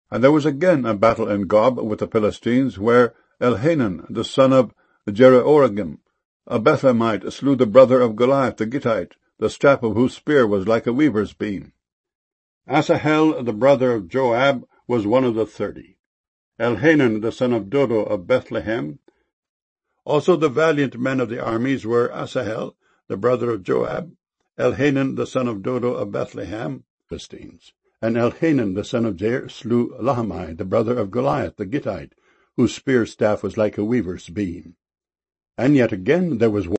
And there was again a battle in Gob with the Philistines, where Elhanan, the son of Jeroregim, a Bethlehemite, slew the brother of Goliath the Gittite, the staff of whose spear was like a weaver's beam. Asahel, the brother of Joab, was one of the 30. Elhanan, the son of Dodo of Bethlehem. Also the valiant men of the armies were Asahel, the brother of Joab, Elhanan, the son of Dodo of Bethlehem, Philistines. And Elhanan, the son of Jair, slew Lahmi, the brother of Goliath the Gittite, whose spear staff was like a weaver's beam. And yet again there was